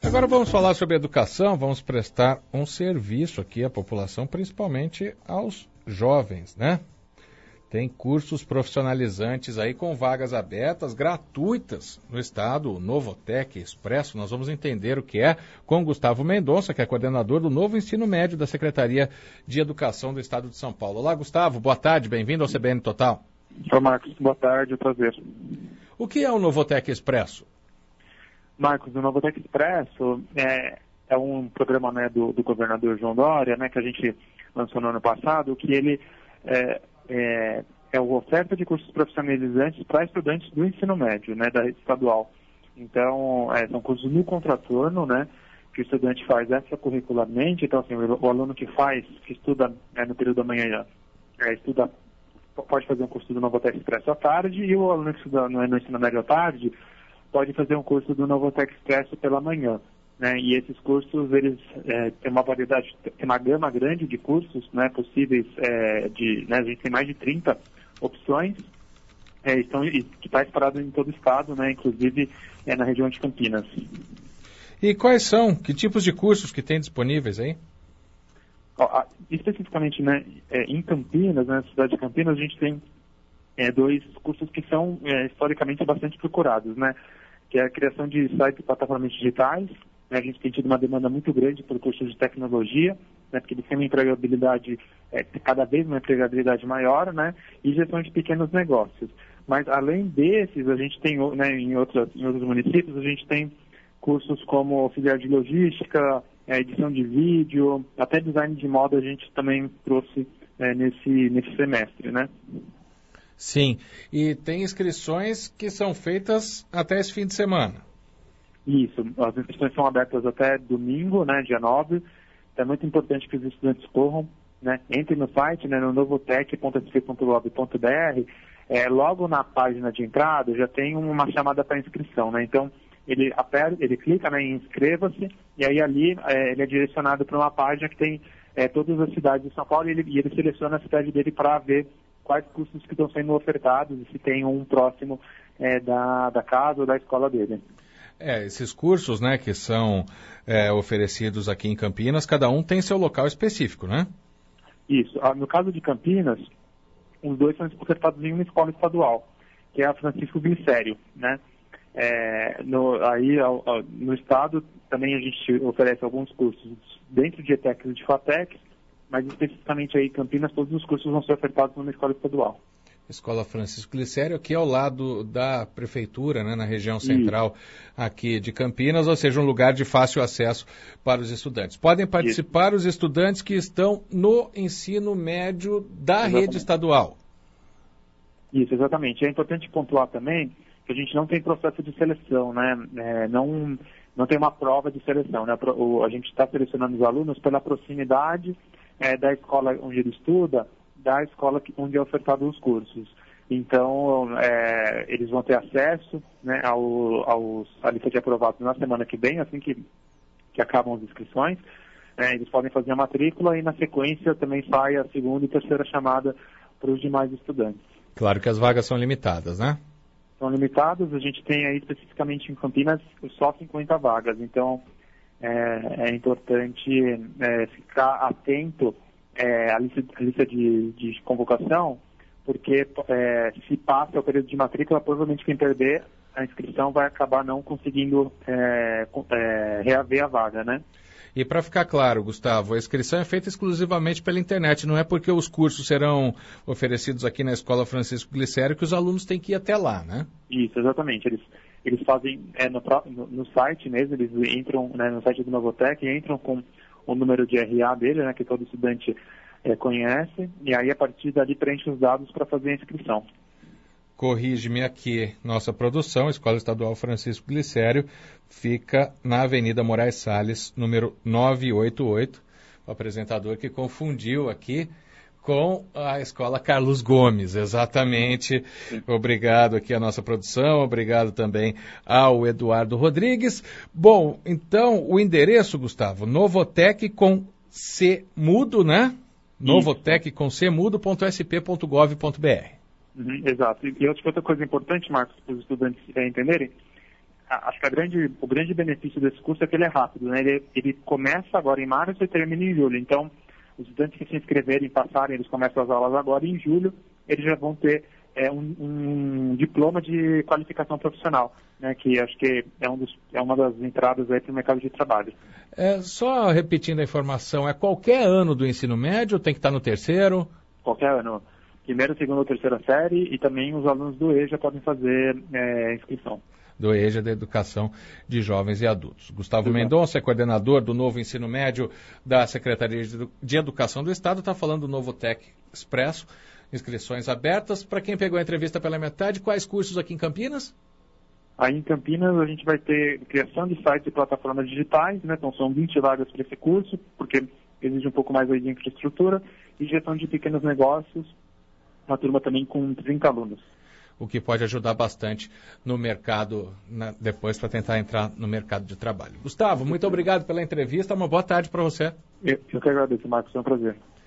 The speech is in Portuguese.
Agora vamos falar sobre educação, vamos prestar um serviço aqui à população, principalmente aos jovens, né? Tem cursos profissionalizantes aí com vagas abertas, gratuitas no estado, o Novotec Expresso. Nós vamos entender o que é com Gustavo Mendonça, que é coordenador do novo ensino médio da Secretaria de Educação do Estado de São Paulo. Olá, Gustavo, boa tarde, bem-vindo ao CBN Total. Olá, Marcos, boa tarde, é um prazer. O que é o Novotec Expresso? Marcos, o Novotec Expresso é um programa, né, do governador João Dória, né, que a gente lançou no ano passado, que ele é uma oferta de cursos profissionalizantes para estudantes do ensino médio, né, da rede estadual. Então, são cursos no contraturno, né, que o estudante faz extracurricularmente. Então, assim, o aluno que estuda no período da manhã, pode fazer um curso do Novotec Expresso à tarde, e o aluno que estuda no ensino médio à tarde pode fazer um curso do Novotec Expresso pela manhã, né? E esses cursos, eles têm uma variedade, tem uma gama grande de cursos, né, possíveis, a gente tem mais de 30 opções, que está espalhado em todo o estado, né, inclusive na região de Campinas. E quais são, que tipos de cursos que tem disponíveis aí? Especificamente, né, em Campinas, na cidade de Campinas, a gente tem dois cursos que são historicamente bastante procurados, né, que é a criação de sites e plataformas digitais. Né, a gente tem tido uma demanda muito grande por cursos de tecnologia, né, porque eles têm uma empregabilidade, cada vez uma empregabilidade maior, né, e gestão de pequenos negócios. Mas além desses, a gente tem, né, em outros municípios, a gente tem cursos como auxiliar de logística, edição de vídeo, até design de moda a gente também trouxe nesse semestre, né? Sim, e tem inscrições que são feitas até esse fim de semana. Isso, as inscrições são abertas até domingo, né, dia 9. É muito importante que os estudantes corram, né, entrem no site, né, no novotec.sp.gov.br. Logo na página de entrada já tem uma chamada para inscrição, né? Então ele clica, né, em inscreva-se, e aí ali ele é direcionado para uma página que tem todas as cidades de São Paulo, e ele seleciona a cidade dele para ver quais cursos que estão sendo ofertados e se tem um próximo da casa ou da escola dele. Esses cursos, né, que são oferecidos aqui em Campinas, cada um tem seu local específico, né? Isso. No caso de Campinas, os dois são ofertados em uma escola estadual, que é a Francisco Glicério, né? No estado também a gente oferece alguns cursos dentro de ETECs e de FATECs, mas especificamente aí em Campinas todos os cursos vão ser ofertados numa escola estadual. Escola Francisco Glicério, aqui ao lado da prefeitura, né, na região central aqui de Campinas, ou seja, um lugar de fácil acesso para os estudantes. Podem participar os estudantes que estão no ensino médio da rede estadual. Isso, exatamente. É importante pontuar também que a gente não tem processo de seleção, né? Não tem uma prova de seleção, né? A gente está selecionando os alunos pela proximidade da escola onde ele estuda, da escola onde é ofertado os cursos. Então, eles vão ter acesso, né, à lista de aprovados na semana que vem, assim que acabam as inscrições. Eles podem fazer a matrícula e, na sequência, também sai a segunda e terceira chamada para os demais estudantes. Claro que as vagas são limitadas, né? São limitadas. A gente tem aí, especificamente em Campinas, só 50 vagas. Então, é importante ficar atento a lista de convocação, porque se passa o período de matrícula, provavelmente quem perder a inscrição vai acabar não conseguindo reaver a vaga, né? E para ficar claro, Gustavo, a inscrição é feita exclusivamente pela internet, não é porque os cursos serão oferecidos aqui na Escola Francisco Glicério que os alunos têm que ir até lá, né? Isso, exatamente. Eles fazem no site mesmo, eles entram, né, no site do Novotec, entram com o número de RA dele, né, que todo estudante conhece, e aí a partir dali preenche os dados para fazer a inscrição. Corrige-me aqui, nossa produção, Escola Estadual Francisco Glicério, fica na Avenida Moraes Salles, número 988, o apresentador que confundiu aqui com a Escola Carlos Gomes, exatamente. Obrigado aqui à nossa produção, obrigado também ao Eduardo Rodrigues. Bom, então, o endereço, Gustavo, Novotec com C mudo, né? Novotec com C mudo.sp.gov.br. Exato. E outra coisa importante, Marcos, para os estudantes entenderem, acho que o grande benefício desse curso é que ele é rápido, né? Ele começa agora em março e termina em julho. Então, os estudantes que se inscreverem e passarem, eles começam as aulas agora e em julho eles já vão ter um diploma de qualificação profissional, né? Que acho que é uma das entradas aí para o mercado de trabalho. Só repetindo a informação, é qualquer ano do ensino médio ou tem que estar no terceiro? Qualquer ano. Primeira, segunda ou terceira série, e também os alunos do EJA podem fazer inscrição. Do EJA, da Educação de Jovens e Adultos. Gustavo Mendonça é coordenador do novo ensino médio da Secretaria de Educação do Estado, está falando do novo Tec Expresso, inscrições abertas. Para quem pegou a entrevista pela metade, quais cursos aqui em Campinas? Aí em Campinas a gente vai ter criação de sites e plataformas digitais, né? Então são 20 vagas para esse curso, porque exige um pouco mais aí de infraestrutura, e gestão de pequenos negócios, uma turma também com 30 alunos. O que pode ajudar bastante no mercado, depois para tentar entrar no mercado de trabalho. Gustavo, muito obrigado pela entrevista, uma boa tarde para você. Eu que agradeço, Marcos, foi um prazer.